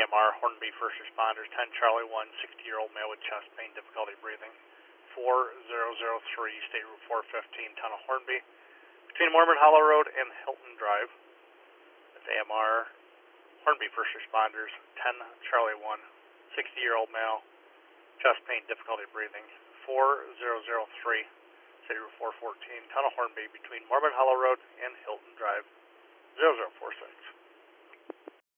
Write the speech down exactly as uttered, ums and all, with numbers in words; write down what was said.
M R, Hornby First Responders, ten Charlie one, sixty-year-old male with chest pain, difficulty breathing. four zero zero three, State Route four fifteen, Tunnel Hornby, between Mormon Hollow Road and Hilton Drive. That's A M R, Hornby First Responders, ten Charlie one, sixty-year-old male, chest pain, difficulty breathing. four zero zero three, State Route four fourteen, Tunnel Hornby, between Mormon Hollow Road and Hilton Drive. zero zero four six.